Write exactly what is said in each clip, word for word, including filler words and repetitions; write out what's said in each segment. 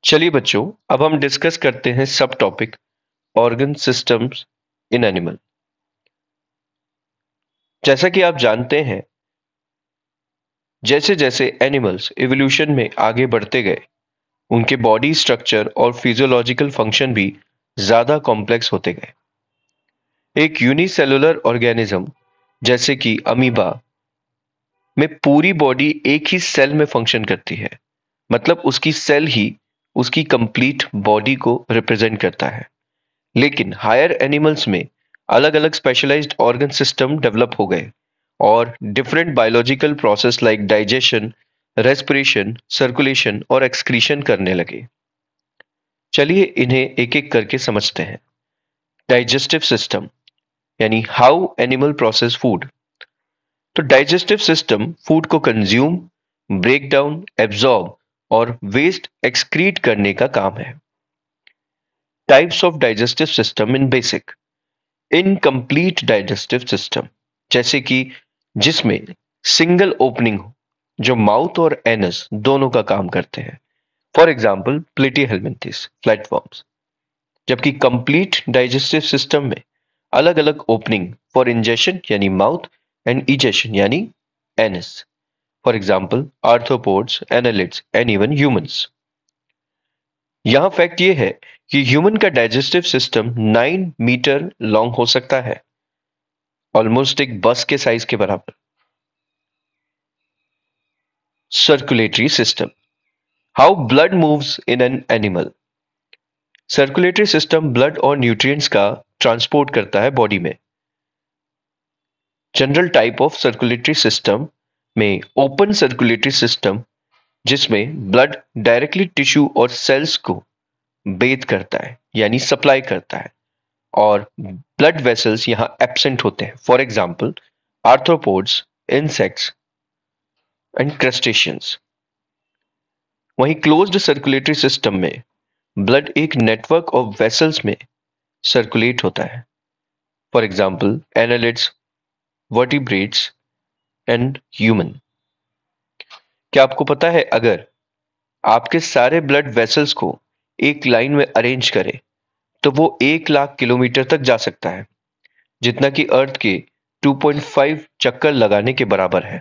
चलिए बच्चों, अब हम डिस्कस करते हैं सब topic organ systems in animal. जैसा कि आप जानते हैं, जैसे जैसे एनिमल्स इवोल्यूशन में आगे बढ़ते गए, उनके बॉडी स्ट्रक्चर और फिजियोलॉजिकल फंक्शन भी ज्यादा कॉम्प्लेक्स होते गए। एक यूनिसेलुलर ऑर्गेनिज्म जैसे कि अमीबा में पूरी बॉडी एक ही सेल में फंक्शन करती है। मतलब उसकी सेल ही उसकी कंप्लीट बॉडी को रिप्रेजेंट करता है। लेकिन हायर एनिमल्स में अलग अलग स्पेशलाइज्ड ऑर्गन सिस्टम डेवलप हो गए और different biological process like digestion, respiration, circulation और एक्सक्रीशन करने लगे। चलिए इन्हें एक एक करके समझते हैं। डाइजेस्टिव सिस्टम यानी हाउ एनिमल प्रोसेस फूड। तो डाइजेस्टिव सिस्टम फूड को कंज्यूम, ब्रेक डाउन, एब्जॉर्ब और वेस्ट एक्सक्रीट करने का काम है। Types of digestive system in basic. Incomplete digestive system, जैसे कि जिसमें सिंगल ओपनिंग हो, जो माउथ और एनस दोनों का काम करते हैं। For example platyhelminthes, flatworms. जबकि कंप्लीट डाइजेस्टिव सिस्टम में अलग अलग ओपनिंग फॉर इंजेशन यानी माउथ एंड इजेशन यानी anus. For example arthropods, annelids and even humans. यहां फैक्ट ये है कि ह्यूमन का digestive system nine metre long हो सकता है, ऑलमोस्ट एक बस के साइज के बराबर। Circulatory system, how blood moves in an animal. Circulatory system blood और न्यूट्रिएंट्स का ट्रांसपोर्ट करता है बॉडी में। General type of circulatory system में ओपन सर्कुलेटरी सिस्टम, जिसमें ब्लड डायरेक्टली टिश्यू और सेल्स को बेथ करता है यानी सप्लाई करता है, और ब्लड वेसल्स यहां एब्सेंट होते हैं। For example arthropods, insects and crustaceans. वहीं क्लोज्ड सर्कुलेटरी सिस्टम में ब्लड एक नेटवर्क ऑफ वेसल्स में सर्कुलेट होता है। For example annelids, vertebrates and human. क्या आपको पता है, अगर आपके सारे ब्लड वेसल्स को एक लाइन में अरेंज करें तो वो एक लाख किलोमीटर तक जा सकता है, जितना कि अर्थ के टू पॉइंट फाइव चक्कर लगाने के बराबर है।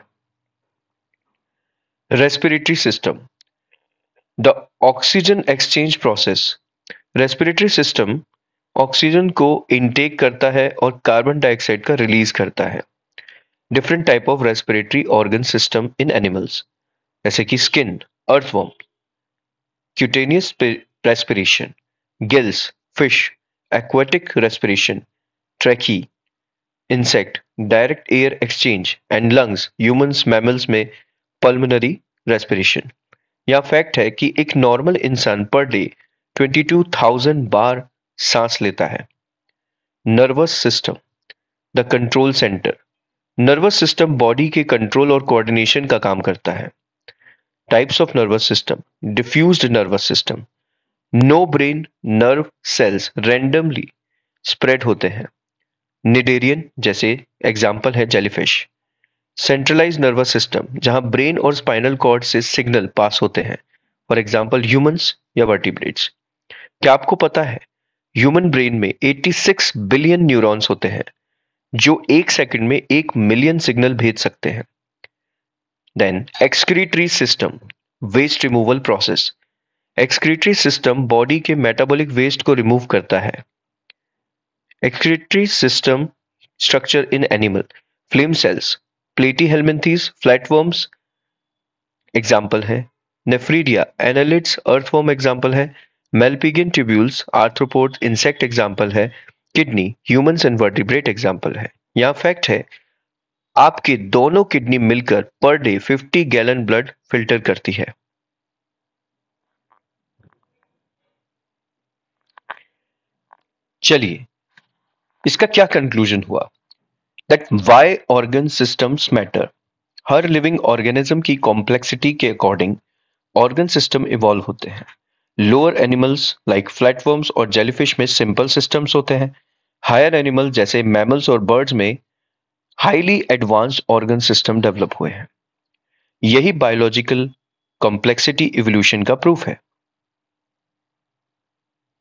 Respiratory system, the oxygen exchange process. Respiratory system oxygen को इनटेक करता है और कार्बन डाइऑक्साइड का रिलीज करता है। Different type of respiratory organ system in animals, जैसे कि skin, earthworm, cutaneous respiration, gills, fish, aquatic respiration, tracheae, insect, direct air exchange and lungs, humans, mammals में पल्मोनरी रेस्पिरेशन। यह फैक्ट है कि एक नॉर्मल इंसान पर डे ट्वेंटी टू थाउजेंड बार सांस लेता है। Nervous system, the control centre. Nervous system body के कंट्रोल और कोऑर्डिनेशन का काम करता है। Types of nervous system, diffused nervous system. No brain nerve cells randomly spread होते हैं। निडेरियन, जैसे एग्जाम्पल है जेलीफिश। सेंट्रलाइज नर्वस सिस्टम, जहां ब्रेन और स्पाइनल कॉर्ड से सिग्नल पास होते हैं। फॉर एग्जाम्पल ह्यूमंस या वर्टिब्रेट्स। क्या आपको पता है, ह्यूमन ब्रेन में छियासी बिलियन न्यूरॉन्स होते हैं, जो एक सेकंड में एक मिलियन सिग्नल भेज सकते हैं। Then excretory system, waste removal process. Excretory system body के मेटाबॉलिक वेस्ट को रिमूव करता है। Excretory system structure in animal, flame cells, platyhelminthes, flatworms example है। नेफ्रीडिया, एनालिड्स, अर्थवर्म एग्जाम्पल है। Malpighian tubules, arthropod, insect example है। Kidney, humans and vertebrate example है। यहां fact है, आपके दोनों किडनी मिलकर per day fifty gallon blood filter करती है। चलिए, इसका क्या कंक्लूजन हुआ? That why organ systems matter. हर लिविंग ऑर्गेनिज्म की कॉम्प्लेक्सिटी के अकॉर्डिंग ऑर्गन सिस्टम इवॉल्व होते हैं। लोअर एनिमल्स लाइक फ्लैटवर्म्स और जेलीफिश में सिंपल सिस्टम्स होते हैं। हायर एनिमल जैसे मैमल्स और बर्ड्स में highly advanced organ system develop हुए हैं। यही बायोलॉजिकल कॉम्प्लेक्सिटी इवोल्यूशन का प्रूफ है।